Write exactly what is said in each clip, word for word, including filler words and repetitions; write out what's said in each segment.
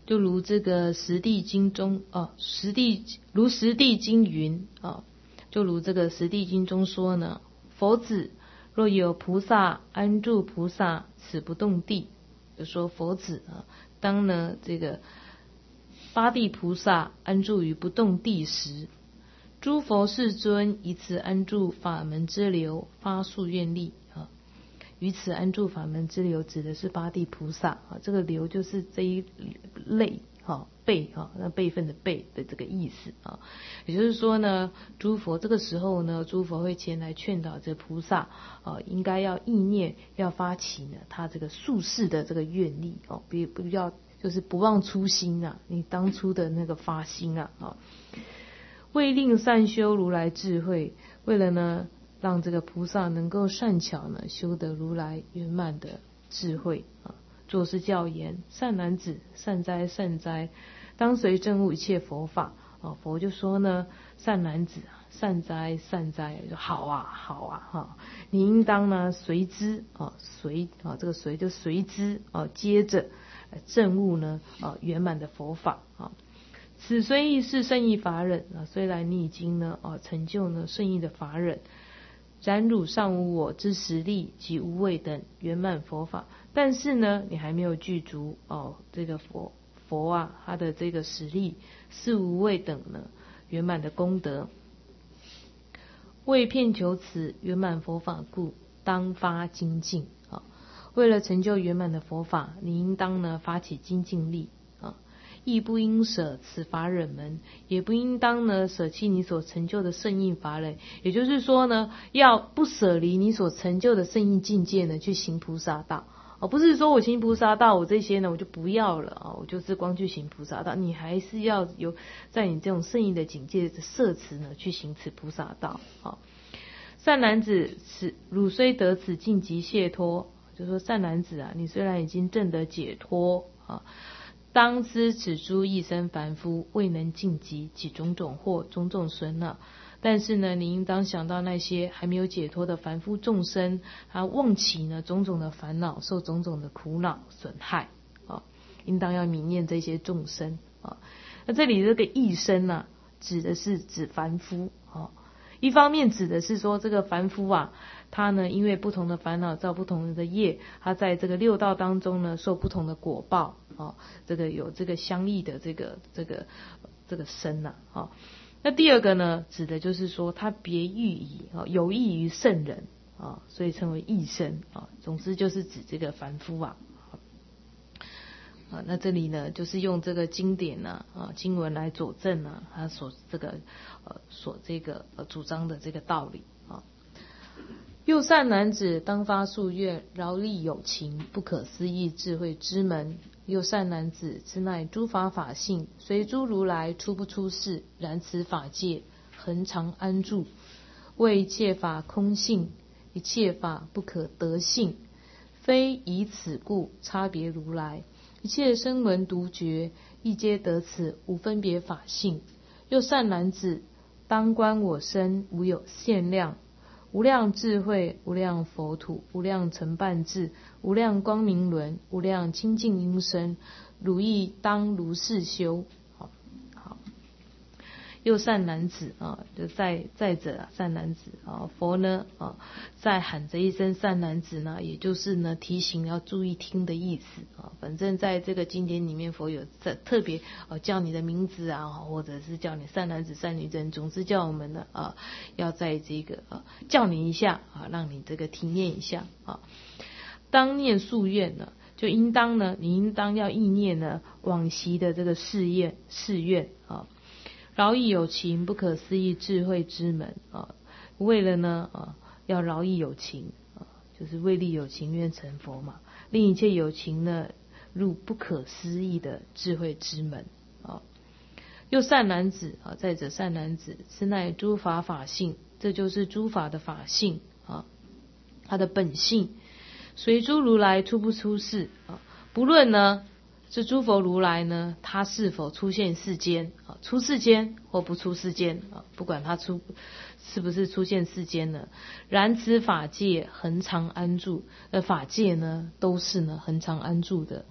就如这个十地经中哦，十地如十地经云啊，就如这个十地经中说呢，佛子若有菩萨安住菩萨此不动地，就说佛子啊，当呢这个八地菩萨安住于不动地时，诸佛世尊以此安住法门之流发宿愿力啊。于此安住法门之流指的是八地菩萨啊，这个流就是这一类哈辈哈那辈分的辈的这个意思啊。也就是说呢，诸佛这个时候呢，诸佛会前来劝导这菩萨啊，应该要意念要发起呢他这个宿世的这个愿力哦，不不要就是不忘初心啊，你当初的那个发心啊啊，为令善修如来智慧，为了呢让这个菩萨能够善巧呢修得如来圆满的智慧啊，作是教言：善男子，善哉善哉，当随证悟一切佛法啊。佛就说呢，善男子啊，善哉善哉，就好啊好啊哈，你应当呢随之啊随啊这个随就随之啊，接着证悟呢啊圆满的佛法啊。此虽亦是圣意法忍啊，虽然你已经呢啊成就呢圣意的法忍。然汝尚无我之实力及无畏等圆满佛法，但是呢，你还没有具足哦，这个佛佛啊，他的这个实力是无畏等呢圆满的功德。为遍求此圆满佛法故，当发精进啊！为了成就圆满的佛法，你应当呢发起精进力啊！亦不应舍此法忍门，也不应当呢舍弃你所成就的圣意法忍。也就是说呢，要不舍离你所成就的圣意境界呢，去行菩萨道。哦，不是说我行菩萨道，我这些呢我就不要了啊，我就是光去行菩萨道。你还是要有在你这种圣意的境界的摄持呢，去行此菩萨道。啊，善男子，此汝虽得此尽极解脱，就说善男子啊，你虽然已经证得解脱啊。当知此诸一生凡夫未能尽极，起种种祸种种损恼。但是呢，你应当想到那些还没有解脱的凡夫众生，他妄起呢种种的烦恼，受种种的苦恼损害啊，应当要悯念这些众生啊。那这里这个一生呢，指的是指凡夫啊。一方面指的是说这个凡夫啊，他呢因为不同的烦恼造不同的业，他在这个六道当中呢受不同的果报啊，这个有这个相异的这个这个这个身呐啊。那第二个呢，指的就是说他别欲以啊有益于圣人啊，所以称为异生啊。总之就是指这个凡夫啊。啊，那这里呢，就是用这个经典呢，啊，经文来佐证呢，他所这个呃所这个呃主张的这个道理啊。又善男子，当发夙愿，饶益有情，不可思议智慧之门。又善男子，此乃诸法法性，随诸如来出不出世，然此法界恒常安住，为一切法空性，一切法不可得性，非以此故差别如来。一切声闻独觉，亦皆得此无分别法性。又善男子，当观我身无有限量，无量智慧，无量佛土，无量成办智，无量光明轮，无量清净音声，汝亦当如是修。好，好。又善男子啊，就在在者啊，善男子啊，佛呢啊，在喊这一声善男子呢，也就是呢提醒要注意听的意思啊。反正在这个经典里面，佛有在特别啊叫你的名字啊，或者是叫你善男子、善女人，总之叫我们呢啊，要在这个啊叫你一下啊，让你这个体验一下啊。当念夙愿呢，就应当呢，你应当要意念呢往昔的这个誓愿誓愿啊。饶益有情，不可思议智慧之门啊！为了呢啊，要饶益有情啊，就是为利有情愿成佛嘛，令一切有情呢入不可思议的智慧之门啊。又善男子啊，再者善男子，此乃诸法法性，这就是诸法的法性啊，它的本性，随诸如来出不出世啊，不论呢。这诸佛如来呢，他是否出现世间啊？出世间或不出世间啊？不管他出是不是出现世间呢？然此法界恒常安住，而法界呢都是呢恒常安住的，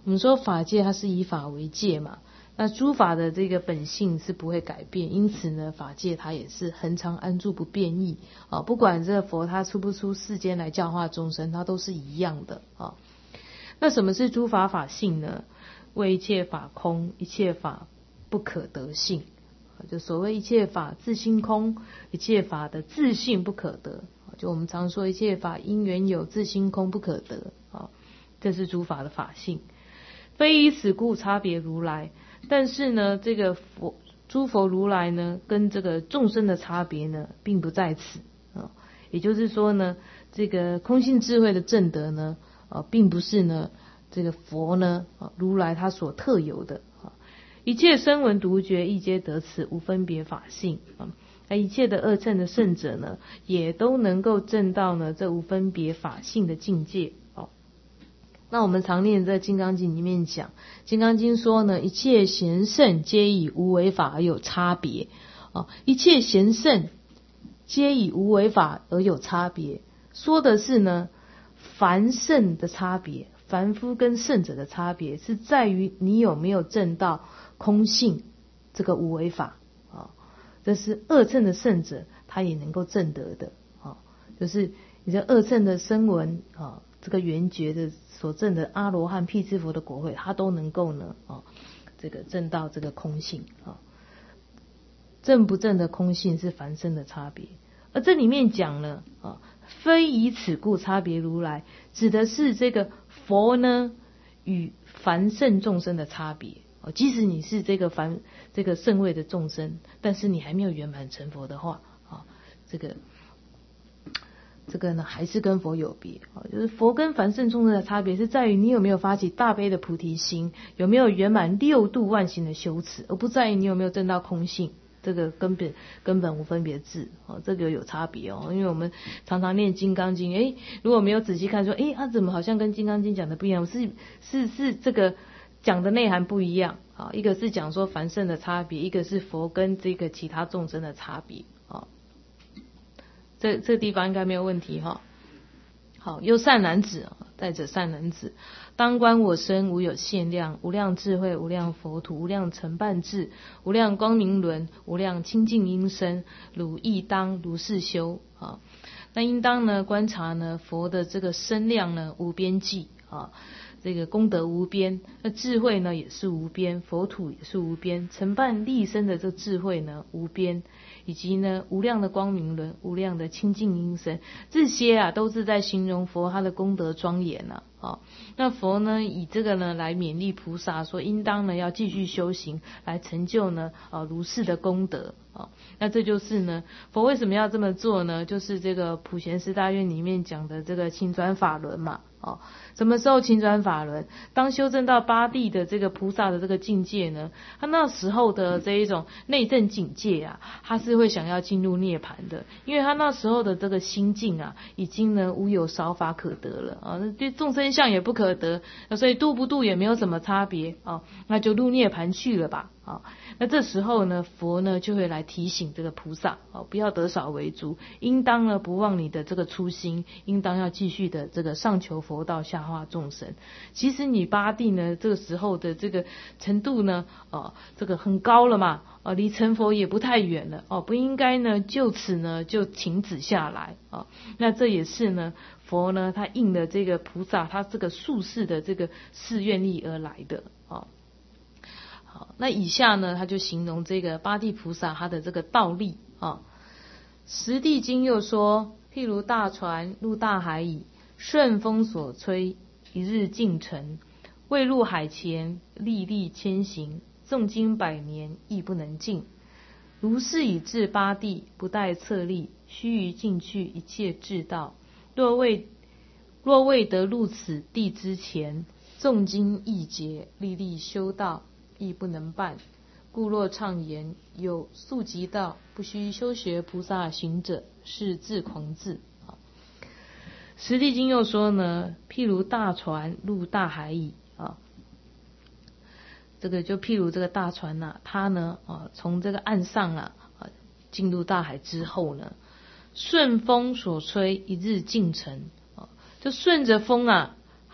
我们说法界它是以法为界嘛，那诸法的这个本性是不会改变，因此呢，法界它也是恒常安住不变异啊。不管这个佛他出不出世间来教化众生，它都是一样的啊。那什么是诸法法性呢？为一切法空，一切法不可得性。就所谓一切法自性空，一切法的自性不可得。就我们常说一切法因缘有，自性空不可得啊，这是诸法的法性。非以此故差别如来。但是呢，这个佛诸佛如来呢，跟这个众生的差别呢，并不在此啊。也就是说呢，这个空性智慧的正德呢，啊，并不是呢这个佛呢，啊，如来他所特有的啊。一切声闻独觉亦皆得此无分别法性啊。那一切的二乘的圣者呢，也都能够证到呢这无分别法性的境界。那我们常念在《金刚经》里面讲，《金刚经》说呢，一切贤圣皆以无为法而有差别啊，一切贤圣皆以无为法而有差别，说的是呢凡圣的差别，凡夫跟圣者的差别是在于你有没有证到空性这个无为法啊，这是二乘的圣者他也能够证得的啊，就是你的二乘的声闻啊，这个缘觉的所证的阿罗汉、辟支佛的果位，他都能够呢啊，这个证到这个空性啊，证不证的空性是凡圣的差别。而这里面讲呢啊，非以此故差别如来，指的是这个佛呢与凡圣众生的差别。即使你是这个凡这个圣位的众生，但是你还没有圆满成佛的话啊，这个。这个呢，还是跟佛有别啊，就是佛跟凡圣众生的差别是在于你有没有发起大悲的菩提心，有没有圆满六度万行的修持，而不在于你有没有证到空性，这个根本根本无分别智哦，这个有差别哦。因为我们常常念《金刚经》，诶，如果没有仔细看，说，诶，啊，怎么好像跟《金刚经》讲的不一样？是是是，这个讲的内涵不一样啊。一个是讲说凡圣的差别，一个是佛跟这个其他众生的差别啊。这这个地方应该没有问题哈。好，又善男子，再者善男子，当观我身无有限量，无量智慧，无量佛土，无量成办智，无量光明轮，无量清净音声，汝亦当如是修啊。那应当呢观察呢佛的这个身量呢无边际啊，这个功德无边，那智慧呢也是无边，佛土也是无边，成办立身的这智慧呢无边。以及呢无量的光明轮，无量的清净音声，这些啊都是在形容佛他的功德庄严啊。啊，那佛呢以这个呢来勉励菩萨说，应当呢要继续修行，来成就呢啊如是的功德啊。那这就是呢佛为什么要这么做呢？就是这个普贤十大愿里面讲的这个勤转法轮嘛。哦，什么时候勤转法轮？当修正到八地的这个菩萨的这个境界呢，他那时候的这一种内证境界啊，他是会想要进入涅槃的，因为他那时候的这个心境啊，已经呢无有少法可得了啊，对众生相也不可得，所以度不度也没有什么差别啊，那就入涅槃去了吧啊。那这时候呢，佛呢就会来提醒这个菩萨啊，不要得少为足，应当呢不忘你的这个初心，应当要继续的这个上求佛道，下化众生。其实你八地呢这个时候的这个程度呢，哦，这个很高了嘛，哦，离成佛也不太远了，哦，不应该呢就此呢就停止下来啊。那这也是呢佛呢他应了这个菩萨他这个宿世的这个誓愿力而来的啊。好，那以下呢他就形容这个八地菩萨他的这个道力啊。十地经又说，譬如大船入大海矣，顺风所吹，一日尽沉，未入海前，历历千行，纵经百年，亦不能尽。如是以至八地，不待策力，须臾尽去一切智道。若未若未得入此地之前，纵经易劫，历历修道，亦不能办。故若畅言有速疾道，不须修学菩萨行者，是自狂自。十地经又说呢，譬如大船入大海矣啊，这个就譬如这个大船呐、啊，它呢啊从这个岸上啊啊进入大海之后呢，顺风所吹，一日尽沉啊，就顺着风啊，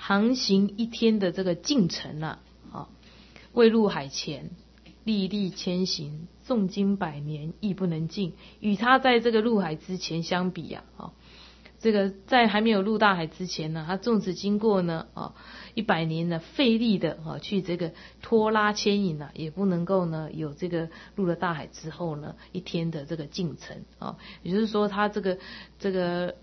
航行一天的这个进程啊，啊，未入海前，历历千行，诵经百年亦不能尽。与他在这个入海之前相比啊，啊，这个在还没有入大海之前呢，他纵使经过呢，啊，一百年呢，费力的啊去这个拖拉牵引啊，也不能够呢有这个入了大海之后呢一天的这个进程啊，也就是说他这个这个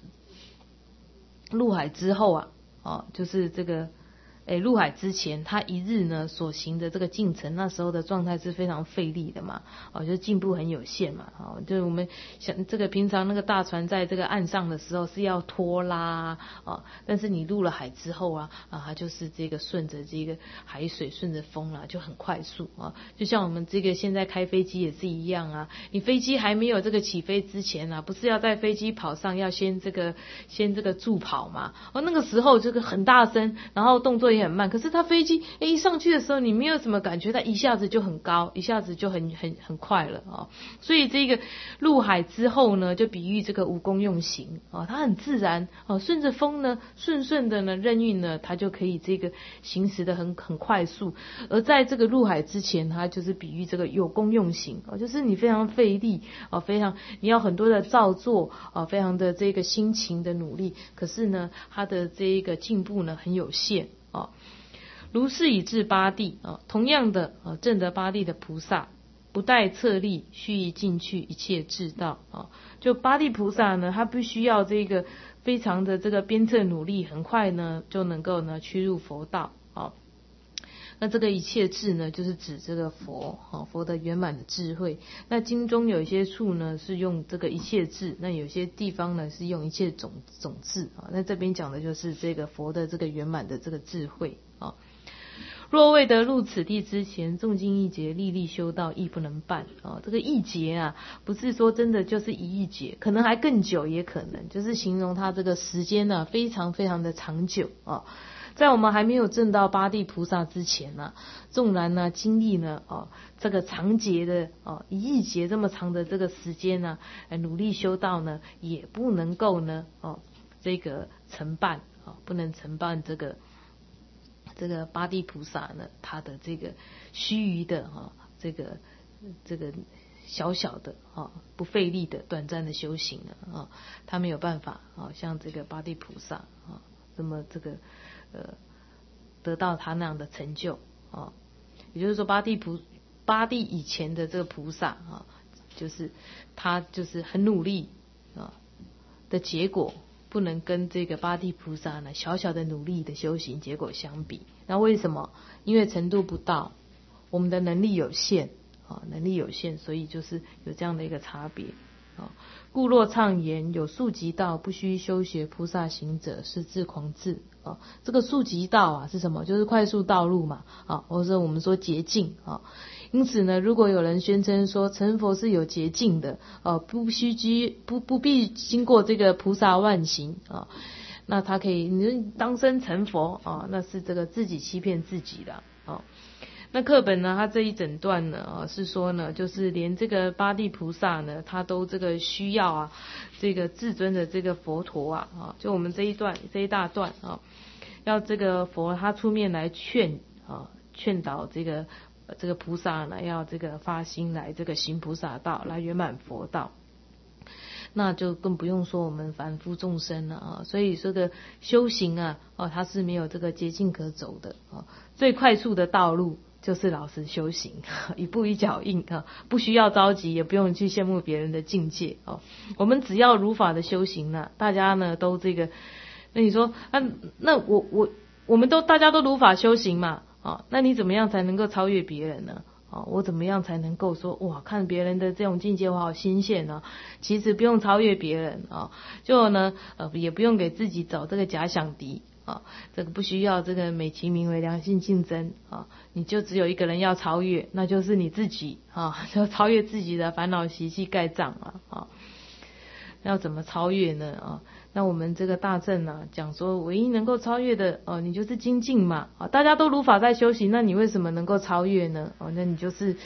入海之后啊，啊，就是这个。诶，入海之前，他一日呢所行的这个进程，那时候的状态是非常费力的嘛，哦，就进步很有限嘛，哦，就是我们想这个平常那个大船在这个岸上的时候是要拖拉啊，但是你入了海之后啊，啊，它就是这个顺着这个海水，顺着风啦、啊，就很快速啊，就像我们这个现在开飞机也是一样啊，你飞机还没有这个起飞之前啊，不是要在飞机跑上要先这个先这个助跑嘛，哦，那个时候这个很大声，然后动作也很慢，可是它飞机诶一上去的时候，你没有什么感觉，它一下子就很高，一下子就很很很快了啊、哦。所以这个入海之后呢，就比喻这个无功用行啊、哦，它很自然啊、哦，顺着风呢，顺顺的呢，任运呢，它就可以这个行驶的很很快速。而在这个入海之前，它就是比喻这个有功用行啊、哦，就是你非常费力啊、哦，非常你要很多的造作啊、哦，非常的这个辛勤的努力，可是呢，它的这一个进步呢很有限。啊，如是以至八地啊，同样的啊，证得八地的菩萨，不待策力，须臾进去一切智道啊。就八地菩萨呢，他必须要这个非常的这个鞭策努力，很快呢就能够呢趋入佛道啊。那这个一切智呢，就是指这个佛啊，佛的圆满的智慧。那经中有一些处呢是用这个一切智，那有些地方呢是用一切种种智啊。那这边讲的就是这个佛的这个圆满的这个智慧啊。若未得入此地之前，纵经一劫，历历修道，亦不能办啊。这个一劫啊，不是说真的就是一亿劫，可能还更久，也可能就是形容它这个时间呢、啊，非常非常的长久啊。在我们还没有证到八地菩萨之前呢、啊，纵然呢经历呢哦这个长劫的哦一亿劫这么长的这个时间呢、啊，努力修道呢，也不能够呢哦这个承办啊、哦，不能承办这个这个八地菩萨呢他的这个须臾的哈、哦、这个这个小小的啊、哦、不费力的短暂的修行了啊、哦，他没有办法啊、哦、像这个八地菩萨啊、哦、这么这个。呃，得到他那样的成就啊、哦，也就是说八地菩八地以前的这个菩萨啊、哦，就是他就是很努力啊、哦、的结果，不能跟这个八地菩萨呢小小的努力的修行结果相比。那为什么？因为程度不到，我们的能力有限啊、哦，能力有限，所以就是有这样的一个差别啊。故若畅言有速疾道，不须修学菩萨行者，是自狂智啊。这个速疾道啊是什么？就是快速道路嘛啊，或者我们说捷径啊。因此呢，如果有人宣称说成佛是有捷径的啊，不须经不不必经过这个菩萨万行啊，那他可以你当生成佛啊，那是这个自己欺骗自己的啊。那课本呢，它这一整段呢，啊是说呢，就是连这个八地菩萨呢，他都这个需要啊，这个至尊的这个佛陀啊，啊，就我们这一段这一大段啊，要这个佛他出面来劝啊，劝导这个这个菩萨呢，要这个发心来这个行菩萨道，来圆满佛道。那就更不用说我们凡夫众生了啊，所以这个修行啊，哦，它是没有这个捷径可走的啊，最快速的道路就是老实修行，一步一脚印啊，不需要着急，也不用去羡慕别人的境界哦。我们只要如法的修行呢，大家呢都这个，那你说啊，那我我我们都大家都如法修行嘛，啊，那你怎么样才能够超越别人呢？哦，我怎么样才能够说哇，看别人的这种境界我好新鲜呢？其实不用超越别人啊，就呢呃也不用给自己找这个假想敌啊，这个不需要这个美其名为良性竞争啊，你就只有一个人要超越，那就是你自己啊，就超越自己的烦恼习气盖障啊啊。要怎么超越呢？啊，那我们这个大正呢、啊、讲说，唯一能够超越的哦，你就是精进嘛。啊，大家都如法在修行，那你为什么能够超越呢？哦，那你就是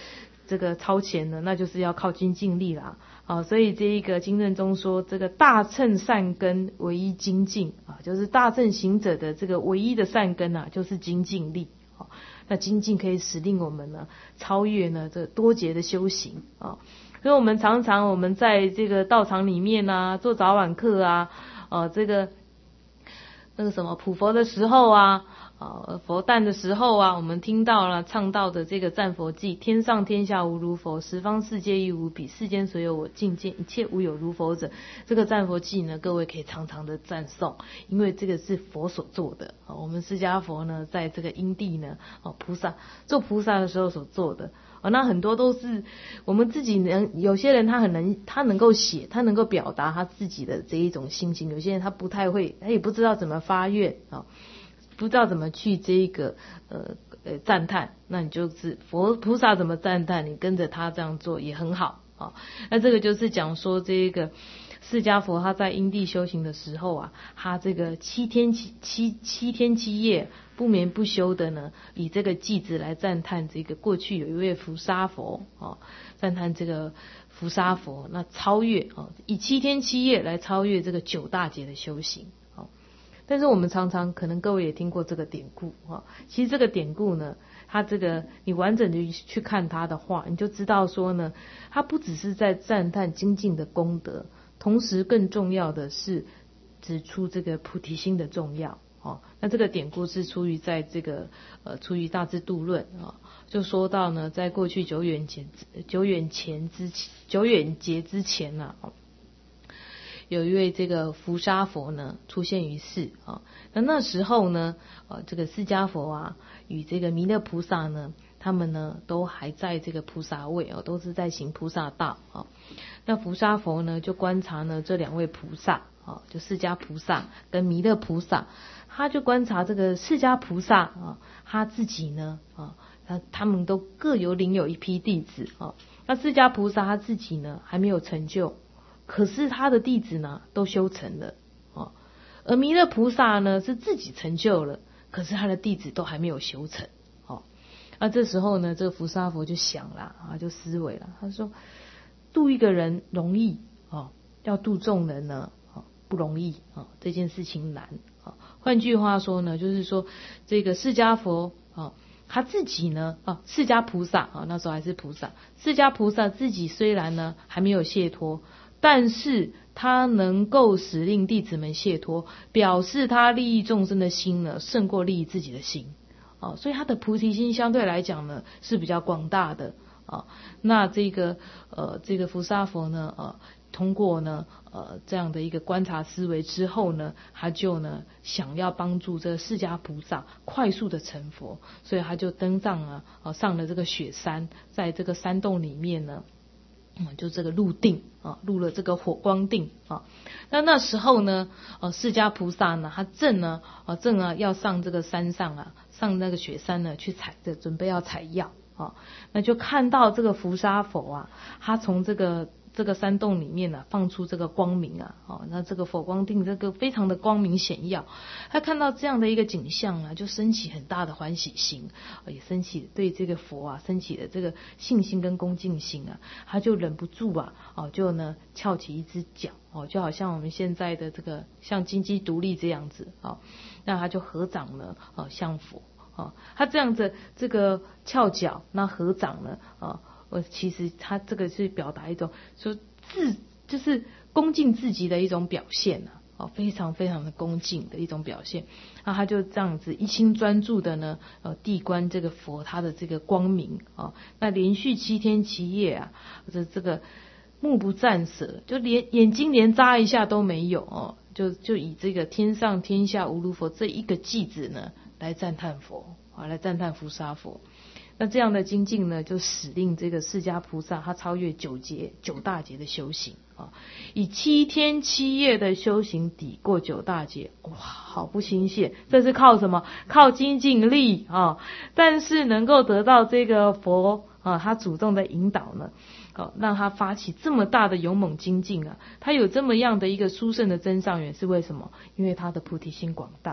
这个超前呢，那就是要靠精进力啦。啊，所以这一个经论中说，这个大乘善根唯一精进啊，就是大乘行者的这个唯一的善根啊，就是精进力啊。那精进可以使令我们呢超越呢这多劫的修行啊。所以我们常常我们在这个道场里面啊，做早晚课啊，呃，这个那个什么普佛的时候啊。呃，佛诞的时候啊，我们听到了唱到的这个赞佛偈，天上天下无如佛，十方世界亦无比，世间所有我净见，一切无有如佛者。这个赞佛偈呢，各位可以常常的赞颂，因为这个是佛所做的啊。我们释迦佛呢，在这个因地呢，哦，菩萨做菩萨的时候所做的啊，那很多都是我们自己能，有些人他很能，他能够写，他能够表达他自己的这一种心情，有些人他不太会，他也不知道怎么发愿啊。不知道怎么去这一个呃呃赞叹，那你就是佛菩萨怎么赞叹，你跟着他这样做也很好啊。那这个就是讲说这个释迦佛他在因地修行的时候啊，他这个七天七七七天七夜不眠不休的呢，以这个偈子来赞叹这个过去有一位伏沙佛啊，赞叹这个伏沙佛那超越啊，以七天七夜来超越这个九大劫的修行。但是我们常常可能各位也听过这个典故啊，其实这个典故呢，它这个你完整的去看它的话，你就知道说呢，它不只是在赞叹精进的功德，同时更重要的是指出这个菩提心的重要啊。那这个典故是出于在这个呃出于大智度论啊，就说到呢，在过去久远前久远前之久远劫之前呢、啊。有一位这个伏沙佛呢出现于世啊，那那时候呢，呃，这个释迦佛啊与这个弥勒菩萨呢，他们呢都还在这个菩萨位哦，都是在行菩萨道啊。那伏沙佛呢就观察呢这两位菩萨啊，就释迦菩萨跟弥勒菩萨，他就观察这个释迦菩萨啊，他自己呢啊，他他们都各有领有一批弟子啊，那释迦菩萨他自己呢还没有成就。可是他的弟子呢都修成了啊，而弥勒菩萨呢是自己成就了，可是他的弟子都还没有修成哦。那这时候呢，这个伏沙佛就想了啊，就思维了，他说：度一个人容易哦，要度众人呢哦不容易啊，这件事情难啊。换句话说呢，就是说这个释迦佛啊。他自己呢，啊，释迦菩萨啊，那时候还是菩萨。释迦菩萨自己虽然呢还没有解脱，但是他能够使令弟子们解脱，表示他利益众生的心呢胜过利益自己的心啊，所以他的菩提心相对来讲呢是比较广大的啊。那这个呃这个伏沙佛呢，呃。通过呢，呃，这样的一个观察思维之后呢，他就呢想要帮助这个释迦菩萨快速的成佛，所以他就登上啊，呃，上了这个雪山，在这个山洞里面呢，嗯，就这个入定啊，入了这个火光定啊。那那时候呢，呃，释迦菩萨呢，他正呢，呃，正啊要上这个山上啊，上那个雪山呢去采，这准备要采药啊，那就看到这个伏沙佛啊，他从这个。这个山洞里面呢、啊，放出这个光明啊，哦，那这个佛光定这个非常的光明显耀，他看到这样的一个景象啊，就升起很大的欢喜心，也升起对这个佛啊，升起的这个信心跟恭敬心啊，他就忍不住啊，哦，就呢翘起一只脚，哦，就好像我们现在的这个像金鸡独立这样子啊、哦，那他就合掌了，哦，向佛，哦，他这样子这个翘脚，那合掌了，啊、哦。我其实他这个是表达一种说自就是恭敬自己的一种表现啊，哦，非常非常的恭敬的一种表现。那他就这样子一心专注的呢，呃，谛观这个佛他的这个光明啊，那连续七天七夜啊，这这个目不暂舍，就连眼睛连眨一下都没有哦，就就以这个天上天下无如佛这一个偈子呢来赞叹佛啊，来赞叹伏沙佛。那这样的精进呢，就使令这个释迦菩萨他超越九劫九大劫的修行啊，以七天七夜的修行抵过九大劫，哇，好不轻懈！这是靠什么？靠精进力啊！但是能够得到这个佛啊，他主动的引导呢，哦，让他发起这么大的勇猛精进啊，他有这么样的一个殊胜的真上缘，是为什么？因为他的菩提心广大。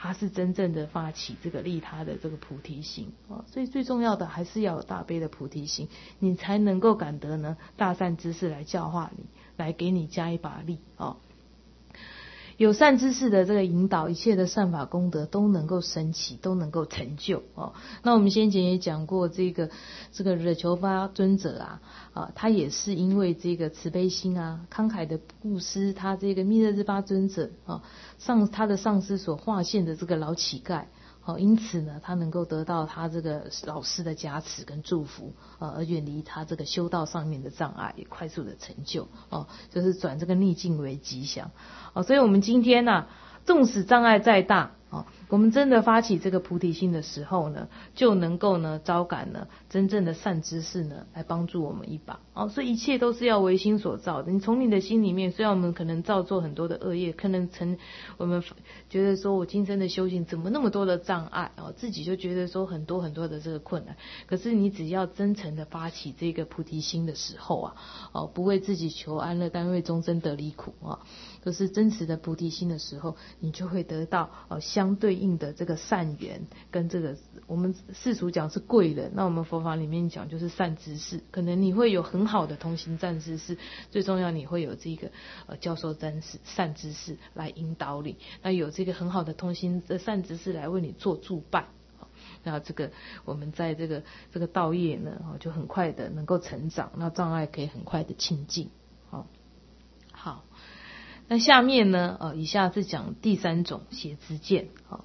他是真正的发起这个利他的这个菩提心啊。所以最重要的还是要有大悲的菩提心，你才能够感得呢大善知识来教化你，来给你加一把力啊。有善知识的这个引导，一切的善法功德都能够升起，都能够成就哦。那我们先前也讲过，这个这个惹求发尊者啊，啊，他也是因为这个慈悲心啊，慷慨的布施，他这个密勒日巴尊者啊，上他的上师所化现的这个老乞丐。好，因此呢，他能够得到他这个老师的加持跟祝福，呃，而远离他这个修道上面的障碍，也快速的成就，哦，就是转这个逆境为吉祥，哦，所以我们今天呢、啊，纵使障碍再大，哦，我们真的发起这个菩提心的时候呢，就能够呢招感呢真正的善知识呢来帮助我们一把，哦，所以一切都是要唯心所造的。你从你的心里面，虽然我们可能造作很多的恶业，可能曾我们觉得说我今生的修行怎么那么多的障碍，哦，自己就觉得说很多很多的这个困难。可是你只要真诚的发起这个菩提心的时候啊，哦，不为自己求安乐，但为众生得离苦啊，都是真实的菩提心的时候，你就会得到呃相对应的这个善缘，跟这个我们世俗讲是贵人，那我们佛法里面讲就是善知识。可能你会有很好的同行善知识，最重要你会有这个呃教授善知善知识来引导你，那有这个很好的同行的善知识来为你做助伴。那这个我们在这个这个道业呢，就很快的能够成长，那障碍可以很快的清净。好，好，那下面呢，呃，以下是讲第三种邪知见。好，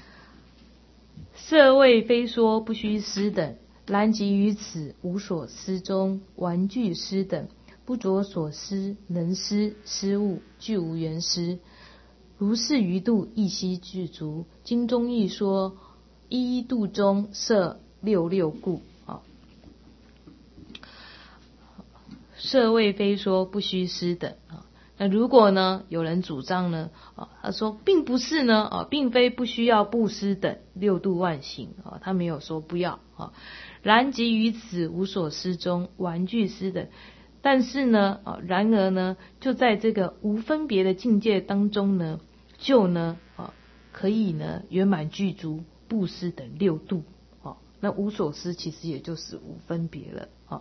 舍卫非说不须施等，然即于此无所施中，玩具施等，不着所施，能施施物，具无缘施。如是余度一悉具足，经中亦说，一一度中设六六故。啊，舍卫非说不须施等啊。那如果呢，有人主张呢，啊，他说并不是呢，啊，并非不需要布施等六度万行啊，他没有说不要啊。然即于此无所施中，玩具施等，但是呢，啊，然而呢，就在这个无分别的境界当中呢，就呢，啊，可以呢圆满具足布施等六度啊。那无所施其实也就是无分别了啊。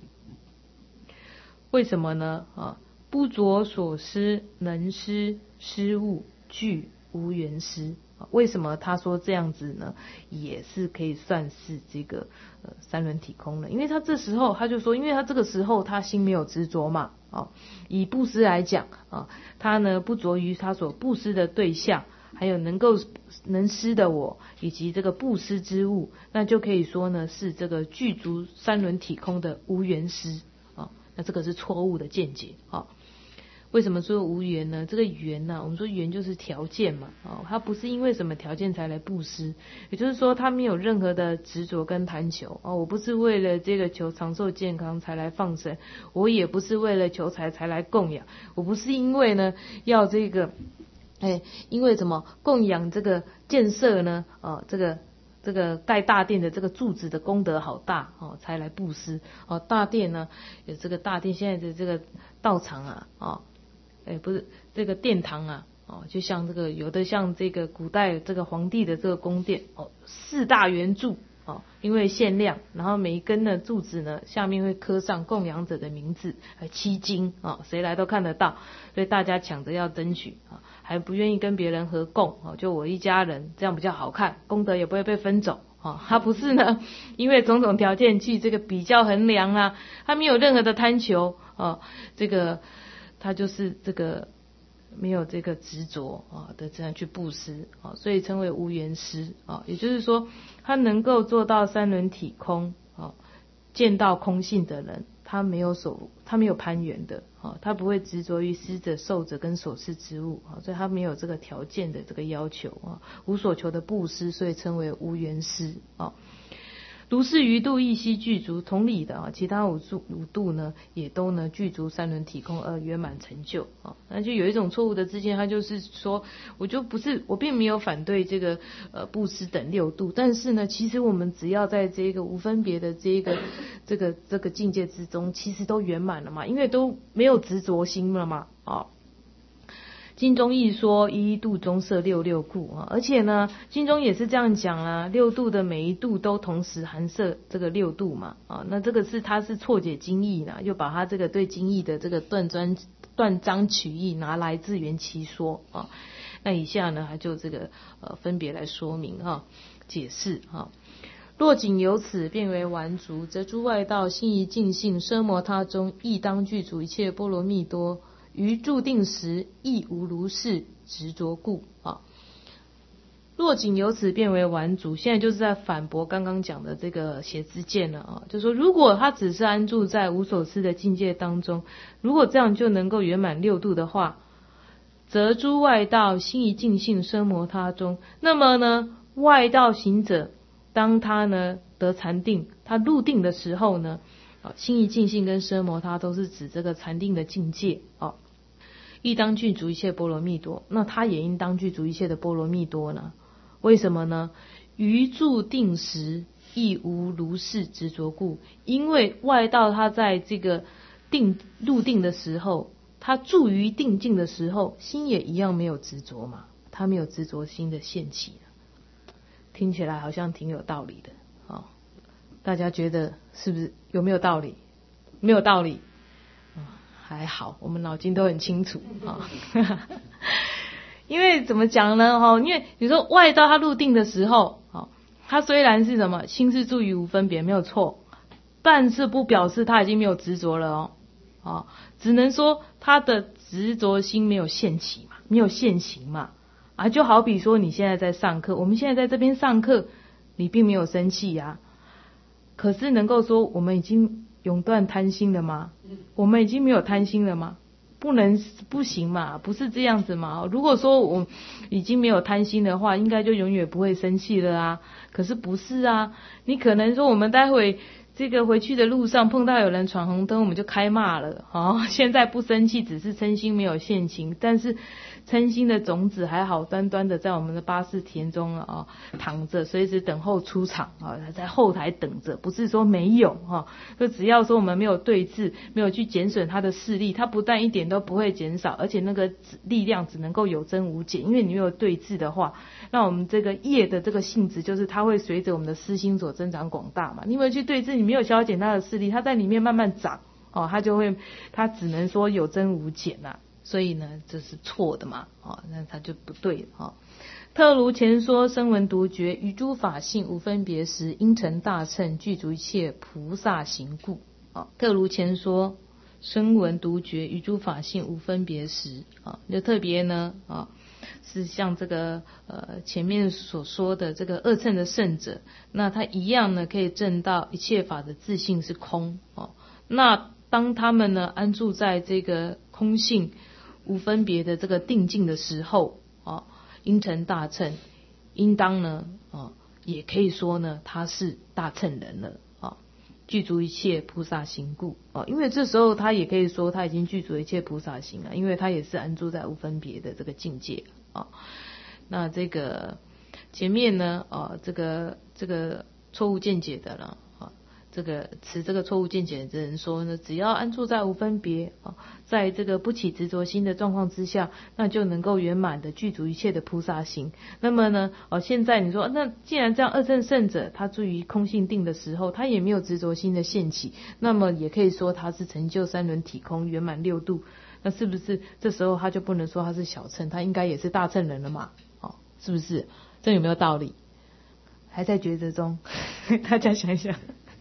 为什么呢？啊？不着所施，能施施物，具无缘施。为什么他说这样子呢？也是可以算是这个呃三轮体空呢？因为他这时候他就说，因为他这个时候他心没有执着嘛，啊，以布施来讲啊，他呢不着于他所布施的对象，还有能够能施的我，以及这个布施之物，那就可以说呢是这个具足三轮体空的无缘施啊。那这个是错误的见解啊。为什么说无缘呢？这个缘呢、啊，我们说缘就是条件嘛，哦，他不是因为什么条件才来布施，也就是说他没有任何的执着跟贪求哦，我不是为了这个求长寿健康才来放生，我也不是为了求财才来供养，我不是因为呢要这个，哎，因为什么供养这个建设呢？哦，这个。这个盖大殿的这个柱子的功德好大哦，才来布施哦。大殿呢，有这个大殿现在的这个道场啊，哦，哎不是这个殿堂啊，哦，就像这个有的像这个古代这个皇帝的这个宫殿哦，四大圆柱哦，因为限量，然后每一根的柱子呢下面会刻上供养者的名字，还七经啊，谁来都看得到，所以大家抢着要争取啊。还不愿意跟别人合供哦，就我一家人，这样比较好看，功德也不会被分走哦。他不是呢，因为种种条件去这个比较衡量啊，他没有任何的贪求哦，这个他就是这个没有这个执着啊的这样去布施啊，所以称为无缘施啊，也就是说他能够做到三轮体空啊，见到空性的人。他没有所，他没有攀缘的，啊，他不会执着于施者、受者跟所施之物，啊，所以他没有这个条件的这个要求，啊，无所求的布施，所以称为无缘施，啊。如是余度一悉具足，同理的啊，其他五度五度呢，也都呢具足三轮体空而圆满成就啊。那就有一种错误的知见，他就是说，我就不是，我并没有反对这个呃布施等六度，但是呢，其实我们只要在这个无分别的这个这个这个境界之中，其实都圆满了嘛，因为都没有执着心了嘛，啊。 经中亦说一一度中摄六六故啊，而且呢，经中也是这样讲啊，六度的每一度都同时含摄这个六度嘛啊，那这个是他是错解经义呢，又把他这个对经义的这个断章断章取义拿来自圆其说啊。那以下呢，他就这个呃分别来说明哈、啊、解释哈、啊。若仅由此变为顽足，则诸外道心仪尽性奢摩他中，亦当具足一切波罗蜜多。于注定时亦无如是执着故啊。若仅由此变为顽足，现在就是在反驳刚刚讲的这个邪知见了啊。就说如果他只是安住在无所思的境界当中，如果这样就能够圆满六度的话，则诸外道心仪尽性奢摩他中，那么呢，外道行者当他呢得禅定，他入定的时候呢，啊，心仪尽性跟奢摩他都是指这个禅定的境界啊。亦当具足一切波罗蜜多，那他也应当具足一切的波罗蜜多呢？为什么呢？于住定时亦无如是执着故，因为外道他在这个定入定的时候，他住于定境的时候，心也一样没有执着嘛，他没有执着心的现起，听起来好像挺有道理的啊、哦，大家觉得是不是有没有道理？没有道理。还好，我们脑筋都很清楚啊。因为怎么讲呢？哈，因为你说外道他入定的时候，啊，他虽然是什么心是住于无分别，没有错，但是不表示他已经没有执着了哦，啊，只能说他的执着心没有现起嘛，没有现行嘛，啊，就好比说你现在在上课，我们现在在这边上课，你并没有生气呀、啊，可是能够说我们已经永断贪心了吗？我们已经没有贪心了吗？不能，不行嘛，不是这样子嘛。如果说我已经没有贪心的话，应该就永远不会生气了啊。可是不是啊，你可能说我们待会这个回去的路上碰到有人闯红灯，我们就开骂了哦。现在不生气，只是嗔心没有现行，但是嗔心的种子还好端端的在我们的八识田中啊、哦、躺着，随时等候出场啊、哦，在后台等着，不是说没有哈、哦，就只要说我们没有对峙，没有去减损它的势力，它不但一点都不会减少，而且那个力量只能够有增无减，因为你没有对峙的话，那我们这个业的这个性质就是它会随着我们的私心所增长广大嘛。你有没有去对峙？你没有消减它的势力，它在里面慢慢长哦，它就会，它只能说有增无减呐、啊。所以呢，这是错的嘛，哦，那它就不对了哦。特如前说声闻独觉于诸法性无分别时，因成大乘具足一切菩萨行故。哦，特如前说声闻独觉于诸法性无分别时，啊、哦，就特别呢，啊、哦，是像这个呃前面所说的这个二乘的圣者，那他一样呢可以证到一切法的自性是空哦。那当他们呢安住在这个空性无分别的这个定境的时候啊，因成大乘，应当呢啊，也可以说呢他是大乘人了啊，具足一切菩萨行故啊，因为这时候他也可以说他已经具足一切菩萨行了，因为他也是安住在无分别的这个境界啊。那这个前面呢啊，这个这个错误见解的了。这个持这个错误见解的人说呢，只要安住在无分别啊，在这个不起执着心的状况之下，那就能够圆满的具足一切的菩萨行。那么呢，哦，现在你说，那既然这样，二乘圣者他住于空性定的时候，他也没有执着心的现起，那么也可以说他是成就三轮体空，圆满六度。那是不是这时候他就不能说他是小乘，他应该也是大乘人了嘛？哦，是不是？这有没有道理？还在抉择中，大家想一想。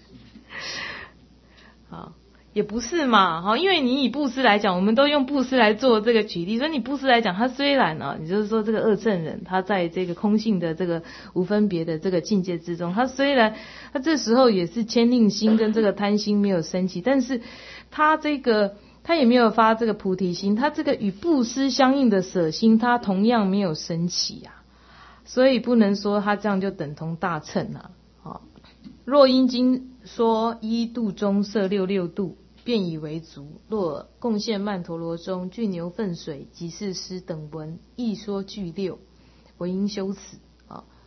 好，也不是嘛，哈，因为你以布施来讲，我们都用布施来做这个举例，所以你布施来讲，他虽然啊，你就是说这个二乘人，他在这个空性的这个无分别的这个境界之中，他虽然他这时候也是牵令心跟这个贪心没有升起，但是他这个他也没有发这个菩提心，他这个与布施相应的舍心，他同样没有升起啊，所以不能说他这样就等同大乘啊。好，若因经说一度中摄六六度，便以为足。若贡献曼陀罗中具牛粪水及是施等闻，亦说具六，唯应修此啊。